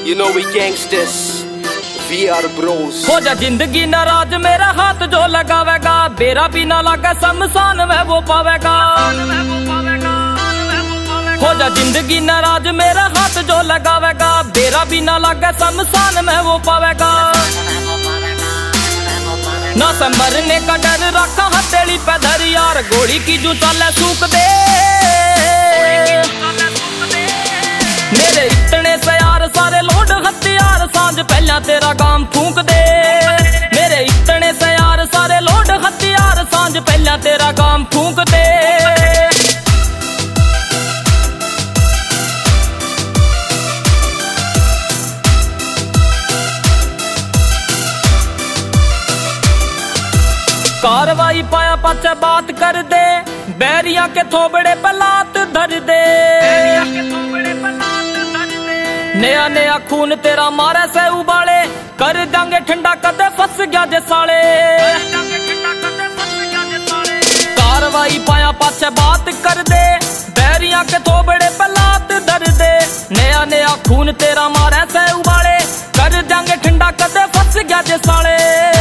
You know we gangsters, we are bros. हो जा जिंदगी नाराज मेरा हाथ जो लगावेगा, बेरा भी ना लगा शमशान में वो पावेगा। हो जा जिंदगी नाराज मेरा हाथ जो लगावेगा, बेरा भी ना लगा शमशान में वो पावेगा। ना संभरने का डर रखा हथेली पे धर यार, गोली की जू चाले सूख दे। मेरे इतने से यार सारे लोड हथियार, सांझ पहला तेरा गाम फूंक दे। मेरे इतने से यार सारे लोड हथियार, सांझ पहला तेरा गाम फूंक दे। कार्रवाई पाया पाचे बात कर दे, बैरिया के थोबड़े पे लात धर दे। नया नया खून तेरा मारे से उबाले, कर देंगे ठंडा कदे फंस गया जे साले। कार्रवाई पाया पाचे बात कर दे, बैरिया के थोबड़े पे लात धर दे। नया नया खून तेरा मारे से उबाले, कर देंगे ठंडा कदे फंस गया जे साले।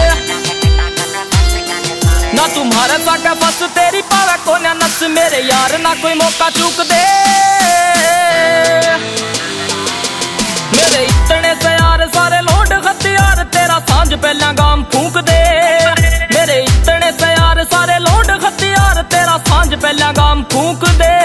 ना तुम्हारे साके बस तेरी पावे कोने नस, मेरे यार ना कोई मौका चूक दे। मेरे इतने से यार सारे लोड हथियार, तेरा सांझ पहला गाम फूंक दे। मेरे इतने से यार सारे लोड हथियार, तेरा सांझ पहला गाम फूंक दे।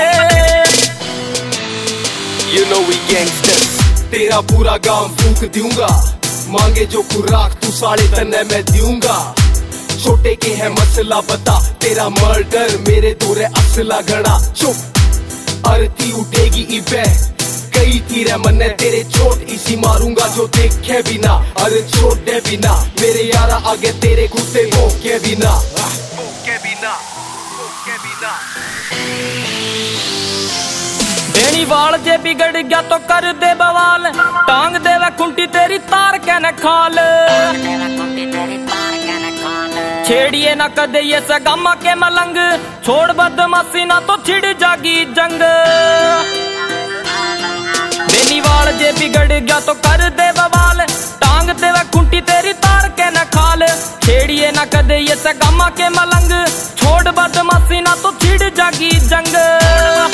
You know we gangsters, तेरा पूरा गाम फूंक दूंगा। मांगे जो खुराक तू साढ़े तने मैं दूंगा। छोटे के है मसला बता, तेरा मर्डर मेरे दोरे असला घड़ा। चुप अरती उठेगी इबे, कई तीरे मन्ने तेरे चोट इसी मारूंगा जो देखे बिना। अरे छोटे बिना मेरे यारा आगे तेरे कुत्ते भोके बिना, भोके बिना, भोके बिना। बेनी वाल जे बिगड़ गया तो कर दे बवाल, टांग दे वे कुंटी तेरी तार के न खाल। छेड़िए ना कदे ये सगामा के मलंग, छोड़ बदमाशी ना तो छिड़ जागी जंग। बेनीवाल जे बिगड़ गया तो कर दे बवाल, टांग दे वे कुंटी तेरी तार के न खाल। छेड़िए ना कदे ये सगामा के मलंग, छोड़ बदमाशी ना तो छिड़ जागी जंग।